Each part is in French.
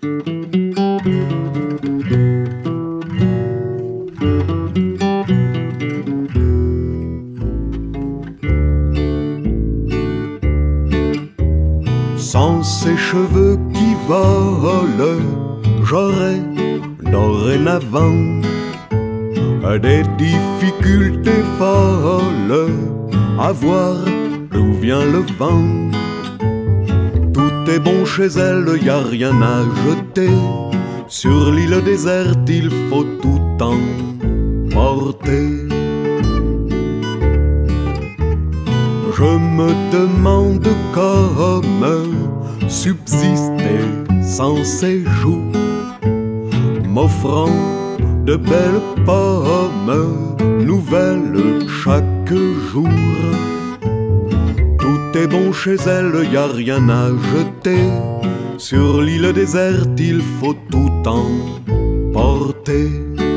Sans ses cheveux qui volent, j'aurais dorénavant des difficultés folles à voir d'où vient le vent. Tout est bon chez elle, y a rien à jeter. Sur l'île déserte, il faut tout emporter. Je me demande comment subsister sans ses joues, m'offrant de belles pommes nouvelles chaque jour. Tout est bon chez elle, y a rien à jeter. Sur l'île déserte, il faut tout emporter.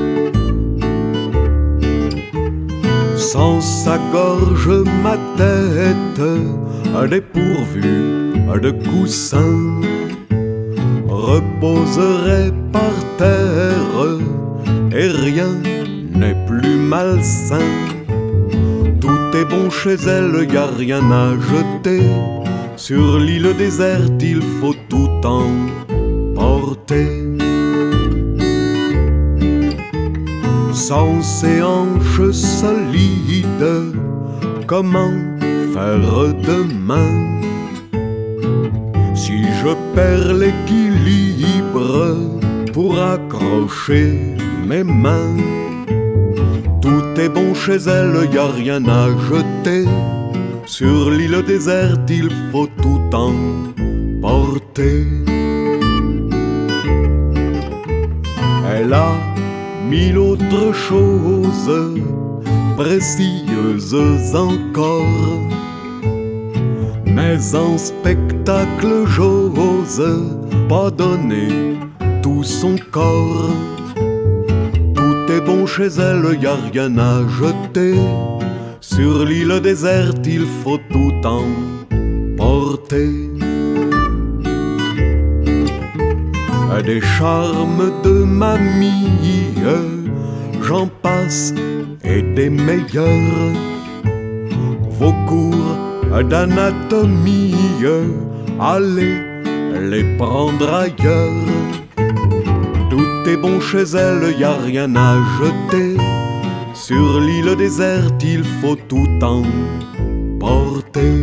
Sans sa gorge, ma tête dépourvue de coussins reposerait par terre et rien n'est plus malsain. Tout est bon chez elle, y a rien à jeter. Sur l'île déserte, il faut tout emporter. Sans ses hanches solides, comment faire demain? Si je perds l'équilibre pour accrocher mes mains, tout est bon chez elle, y a rien à jeter. Sur l'île déserte, il faut tout emporter. Elle a mille autres choses précieuses encore, mais en spectacle j'ose pas donner tout son corps. Tout est bon chez elle, y a rien à jeter. Sur l'île déserte, il faut tout emporter. Des charmes de mamie, j'en passe et des meilleurs. Vos cours d'anatomie, allez les prendre ailleurs. Tout est bon chez elle, y a rien à jeter. Sur l'île déserte, il faut tout emporter.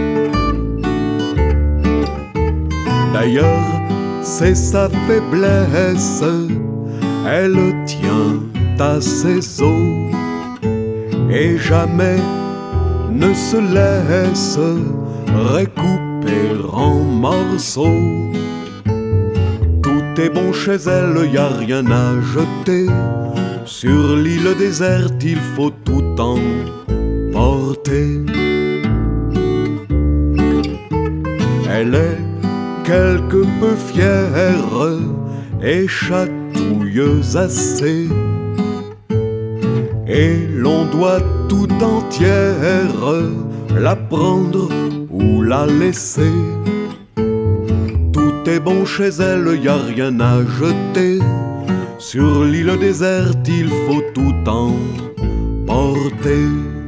D'ailleurs, c'est sa faiblesse, elle tient à ses os et jamais ne se laisse recouper en morceaux. Tout est bon chez elle, y a rien à jeter. Sur l'île déserte, il faut tout emporter. Elle est quelque peu fière et chatouilleuse assez, et l'on doit tout entière la prendre ou la laisser. Tout est bon chez elle, y a rien à jeter. Sur l'île déserte, il faut tout emporter.